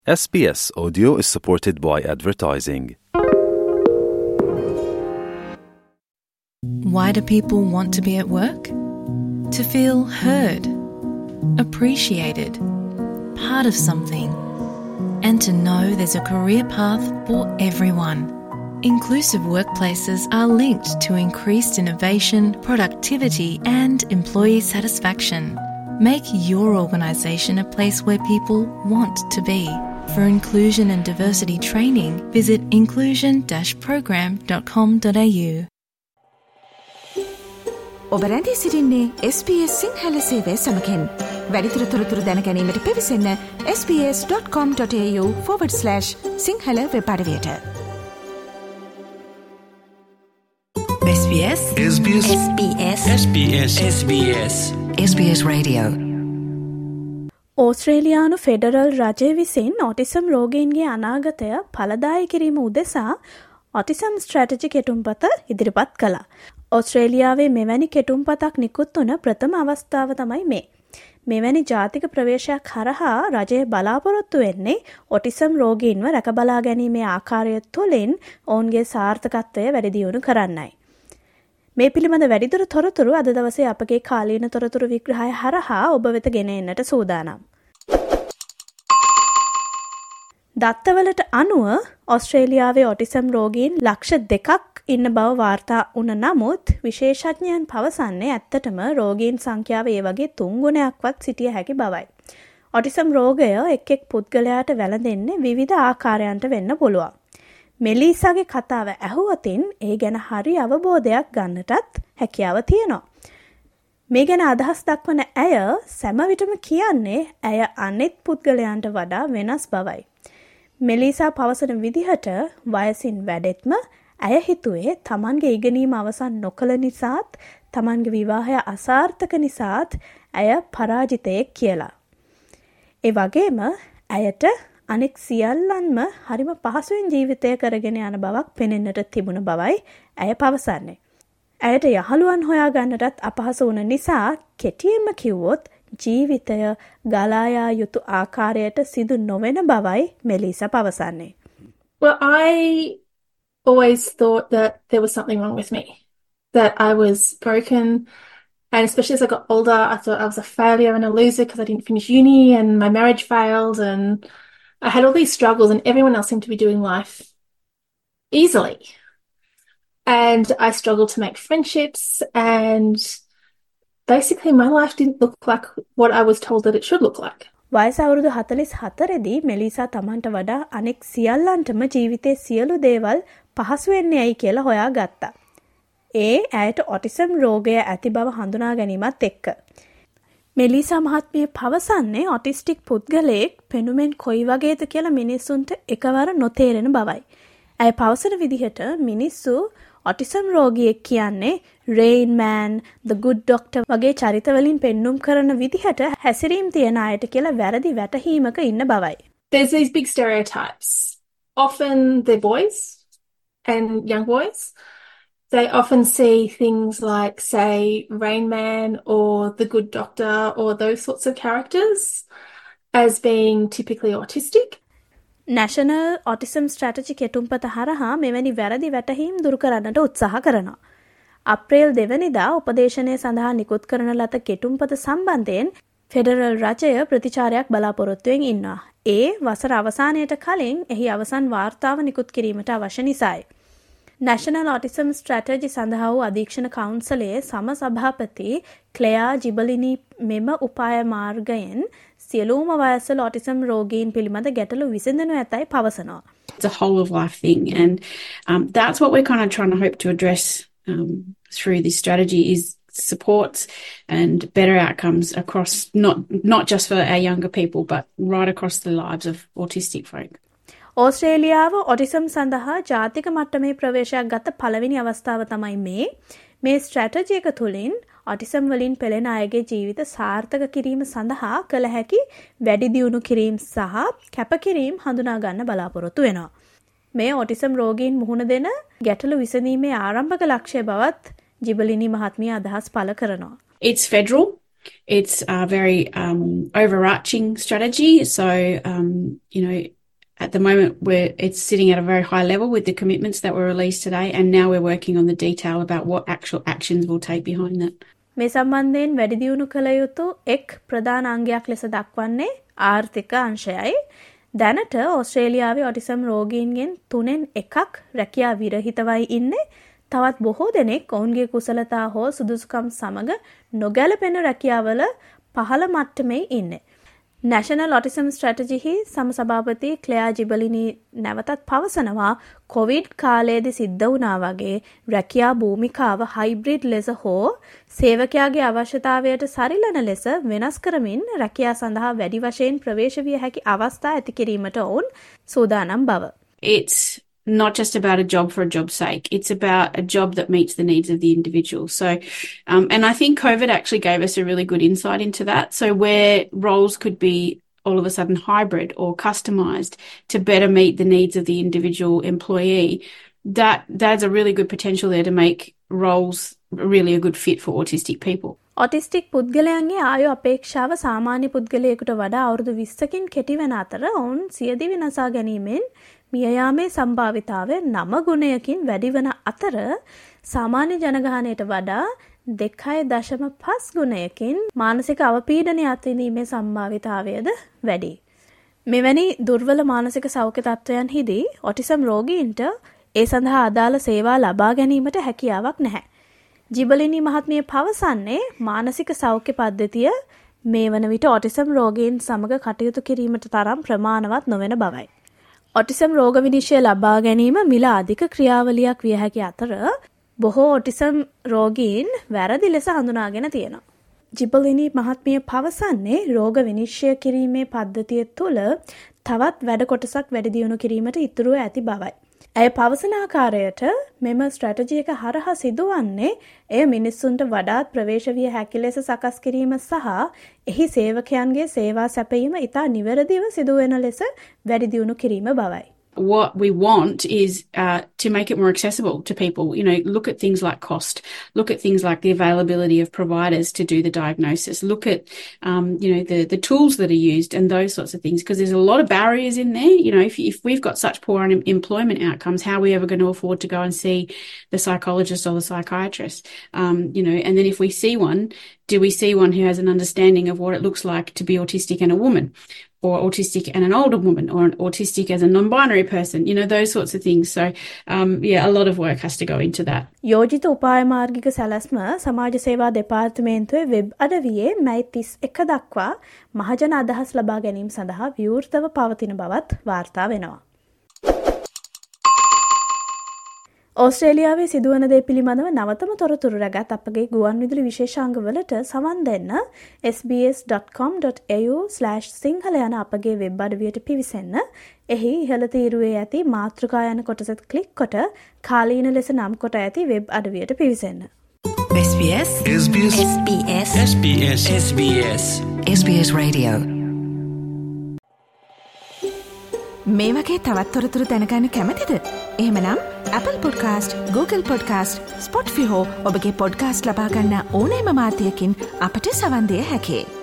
SBS Audio is supported by advertising. Why do people want to be at work? To feel heard, appreciated, part of something, and to know there's a career path for everyone. Inclusive workplaces are linked to increased innovation, productivity, and employee satisfaction. Make your organisation a place where people want to be. For inclusion and diversity training, visit inclusion-program.com.au. ඔබ රැඳී සිටින්නේ SBS Sinhala සේවය සමගින්. වැඩිදුර තොරතුරු දැන ගැනීමට පිවිසන්න sbs.com.au/සිංහල වෙබ් අඩවියට. SBS SBS SBS SBS SBS SBS Radio. ඕස්ට්‍රේලියානු ෆෙඩරල් රජය විසින් ඔටිසම් රෝගීන්ගේ අනාගතය ඵලදායී කිරීම උදෙසා ඔටිසම් ස්ට්‍රැටජි කෙටුම්පත ඉදිරිපත් කළා. ඕස්ට්‍රේලියාවේ මෙවැනි කෙටුම්පතක් නිකුත් වුණ ප්‍රථම අවස්ථාව තමයි මේ. මෙවැනි ජාතික ප්‍රවේශයක් හරහා රජය බලාපොරොත්තු වෙන්නේ ඔටිසම් රෝගීන්ව රැකබලා ගැනීමේ ආකාරය තුළින් ඔවුන්ගේ සාර්ථකත්වය වැඩි දියුණු කරන්නයි. මේ පිළිබඳ වැඩිදුර තොරතුරු අද දවසේ අපගේ කාලීන තොරතුරු විග්‍රහය හරහා ඔබ වෙත ගෙන එන්නට සූදානම්. දත්තවලට අනුව ඔස්ට්‍රේලියාවේ ඔටිසම් රෝගීන් ලක්ෂ 2ක් ඉන්න බව වාර්තා වුණ නමුත් විශේෂඥයන් පවසන්නේ ඇත්තටම රෝගීන් සංඛ්‍යාව ඒ වගේ 3 ගුණයක්වත් සිටිය හැකි බවයි. ඔටිසම් රෝගය එක් පුද්ගලයාට වැළඳෙන්නේ විවිධ ආකාරයන්ට වෙන්න පුළුවන්. මෙලීසාගේ කතාව ඇහුවතින් ඒ ගැන හරි අවබෝධයක් ගන්නටත් හැකියාව තියෙනවා. මේ ගැන අදහස් දක්වන ඇය සෑම විටම කියන්නේ ඇය අනෙක් පුද්ගලයන්ට වඩා වෙනස් බවයි. මෙලීසා පවසන විදිහට වයසින් වැඩෙත්ම ඇය හිතුවේ තමන්ගේ ඉගෙනීම අවසන් නොකළ නිසාත් තමන්ගේ විවාහය අසාර්ථක නිසාත් ඇය පරාජිතයෙක් කියලා. ඒ වගේම ඇයට අනෙක් සියල්ලන්ම හරිම පහසුවෙන් ජීවිතය කරගෙන යන බවක් පෙනෙන්නට තිබුණ බවයි ඇය පවසන්නේ. ඇයට යහළුවන් හොයාගන්නටත් අපහසු වුණ නිසා කෙටියෙන්ම කිව්වොත් ජීවිතය ගලායා යුතු ආකාරයට සිදු නොවන බවයි මෙලීසා පවසන්නේ. Well, I always thought that there was something wrong with me, that I was broken, and especially as I got older, I thought I was a failure and a loser because I didn't finish uni and my marriage failed and I had all these struggles and everyone else seemed to be doing life easily. And I struggled to make friendships and basically my life didn't look like what I was told that it should look like. වයස අවුරුදු 44දී මෙලීසා තමන්ට වඩා අනෙක් සියල්ලන්ටම ජීවිතයේ සියලු දේවල් පහසු වෙන්නේ ඇයි කියලා හොයාගත්තා. ඒ ඇයට ඔටිසම් රෝගය ඇති බව හඳුනා ගැනීමත් එක්ක. මෙලීසා මහත්මිය පවසන්නේ ඔටිස්ටික් පුද්ගලයෙක් පෙනුමෙන් කොයි වගේද කියලා මිනිස්සුන්ට එකවර නොතේරෙන බවයි. ඇය පවසන විදිහට මිනිස්සු ඔටිසම් රෝගියෙක් කියන්නේ rain man, the good doctor වගේ චරිතවලින් පෙන්눔 කරන විදිහට හැසිරීම් තියන අයට කියලා වැරදි වැටහීමක ඉන්න බවයි. There's these big stereotypes. Often they're boys and young boys. They often see things like, say, Rain Man or The Good Doctor or those sorts of characters as being typically autistic. National Autism Strategy කෙටුම්පත හරහා මෙවැනි වැරදි වැටහීම් දුරු කරන්නට උත්සාහ කරනවා. අප්‍රේල් 2 වෙනිදා උපදේශනය සඳහා නිකුත් කරන ලද කෙටුම්පත සම්බන්ධයෙන් ෆෙඩරල් රජය ප්‍රතිචාරයක් බලාපොරොත්තුවෙන් ඉන්නවා. ඒ වසර අවසානයට කලින් එහි අවසන් වාර්තාව නිකුත් කිරීමට අවශ්‍ය නිසායි. National Autism Strategy සඳහා වූ අධීක්ෂණ කවුන්සලයේ සම සභාපති ක්ලෙයා ජිබලිනි මෙම උපාය මාර්ගයෙන් සියලුම වයස්වල ඔටිසම් රෝගීන් පිළිබඳ ගැටලු විසඳනු ඇතයි පවසනවා. It's a whole of life thing and that's what we're kind of trying to hope to address through this strategy is supports and better outcomes across not just for our younger people but right across the lives of autistic folk. ඕස්ට්‍රේලියාව autism සඳහා ජාතික මට්ටමේ ප්‍රවේශයක් ගත පළවෙනි අවස්ථාව තමයි මේ strategy එක තුළින් ඔටිසම් වලින් පෙළෙන අයගේ ජීවිත සාර්ථක කිරීම සඳහා කළ හැකි වැඩි දියුණු කිරීම සහ කැපකිරීම හඳුනා ගන්න බලාපොරොත්තු වෙනවා. මේ ඔටිසම් රෝගීන් මුහුණ දෙන ගැටලු විසඳීමේ ආරම්භක ලක්ෂ්‍ය බවත් ජිබලිනි මහත්මිය අදහස් පළ කරනවා. It's federal It's a very overarching strategy. So, at the moment, it's sitting at a very high level with the commitments that were released today, and now we're working on the detail about what actual actions we'll take behind that. මේ සම්බන්ධයෙන් වැඩි දියුණු කළ යුතු එක් ප්‍රධාන අංගයක් ලෙස දක්වන්නේ ආර්ථික අංශයයි. දැනට ඕස්ට්‍රේලියාවේ ඔටිසම් රෝගීන්ගෙන් 3න් 1ක් රැකියා විරහිතවයි ඉන්නේ. තවත් බොහෝ දෙනෙක් ඔවුන්ගේ කුසලතා හෝ සුදුසුකම් සමග නොගැලපෙන රැකියාවල පහළ මට්ටමේ ඉන්නේ. National Autism Strategy සමසභාපති ක්ලෙයා ජිබලිනි නැවතත් පවසනවා කොවිඩ් කාලයේදී සිද්ධ වුණා වගේ රැකියා භූමිකාව හයිබ්‍රිඩ් ලෙස හෝ සේවකයාගේ අවශ්‍යතාවයට සරිලන ලෙස වෙනස් කරමින් රැකියා සඳහා වැඩි වශයෙන් ප්‍රවේශ විය හැකි අවස්ථා ඇති කිරීමට ඔවුන් සූදානම් බව. It's not just about a job for a job's sake. It's about a job that meets the needs of the individual. So, and I think COVID actually gave us a really good insight into that. So where roles could be all of a sudden hybrid or customized to better meet the needs of the individual employee, there's a really good potential there to make roles really a good fit for autistic people. ඔටිස්ටික් පුද්ගලයන්ගේ ආයු අපේක්ෂාව සාමාන්‍ය පුද්ගලයෙකුට වඩා අවුරුදු 20කින් කෙටි වෙන අතර ඔවුන් සියදිවි නසා ගැනීමෙන් මියයාමේ සම්භාවිතාවය 9 ගුණයකින් වැඩි වන අතර සාමාන්‍ය ජනගහනයට වඩා 2.5 ගුණයකින් මානසික අවපීඩනය අත්විඳීමේ සම්භාවිතාවයද වැඩි. මෙවැනි දුර්වල මානසික සෞඛ්‍ය තත්ත්වයන්හිදී ඔටිසම් රෝගීන්ට ඒ සඳහා අදාළ සේවා ලබා ගැනීමට හැකියාවක් නැහැ. ජිබලිනි මහත්මිය පවසන්නේ මානසික සෞඛ්‍ය පද්ධතිය මේ වන විට ඔටිසම් රෝගීන් සමග කටයුතු කිරීමට තරම් ප්‍රමාණවත් නොවන බවයි. ඔටිසම් රෝග විනිශ්චය ලබා ගැනීම මිල අධික ක්‍රියාවලියක් විය හැකි අතර බොහෝ ඔටිසම් රෝගීන් වැරදි ලෙස හඳුනාගෙන තියෙනවා. ජිබලිනි මහත්මිය පවසන්නේ රෝග විනිශ්චය කිරීමේ පද්ධතිය තුළ තවත් වැඩ කොටසක් වැඩි දියුණු කිරීමට ඉතුරුව ඇති බවයි. ඇය පවසන ආකාරයට මෙම ස්ට්‍රැටජි එක හරහා සිදුවන්නේ එය මිනිස්සුන්ට වඩාත් ප්‍රවේශ විය හැකි ලෙස සකස් කිරීම සහ එහි සේවකයන්ගේ සේවා සැපයීම ඉතා නිවැරදිව සිදුවෙන ලෙස වැඩි දියුණු කිරීම බවයි. What we want is to make it more accessible to people. Look at things like cost. Look at things like the availability of providers to do the diagnosis. Look at, the tools that are used and those sorts of things, because there's a lot of barriers in there. If we've got such poor employment outcomes, how are we ever going to afford to go and see the psychologist or the psychiatrist? And then if we see one, do we see one who has an understanding of what it looks like to be autistic and a woman? Or autistic and an older woman, or an autistic as a non-binary person, those sorts of things. So, a lot of work has to go into that. යෝජිත උපාය මාර්ගික සැලැස්ම සමාජ සේවා දෙපාර්තමේන්තුවේ web අඩවියේ මැයි 31 දක්වා මහජන අදහස් ලබා ගැනීම සඳහා විවෘතව පවතින බවත් වාර්තා වෙනවා. ඕස්ට්‍රේලියාවේ සිදුවන දේ පිළිබඳව නවතම තොරතුරු රැගත් අපගේ ගුවන්විදුලි විශේෂාංගවලට සවන් දෙන්න sbs.com.au/sinhala යන අපගේ වෙබ් අඩවියට පිවිසෙන්න. එහි ඉහළ තීරුවේ ඇති මාතෘකා යන කොටසත් ක්ලික් කොට කාලීන ලෙස නම් කොට ඇති වෙබ් අඩවියට පිවිසෙන්න. SBS SBS SBS SBS SBS SBS Radio. මේ වගේ තවත් තොරතුරු දැනගන්න කැමතිද? එහෙමනම් Apple Podcast, Google Podcast, Spotify හෝ ඔබගේ podcast ලබා ගන්න ඕනෑම මාධ්‍යයකින් අපට සවන් දෙන්න හැකියි.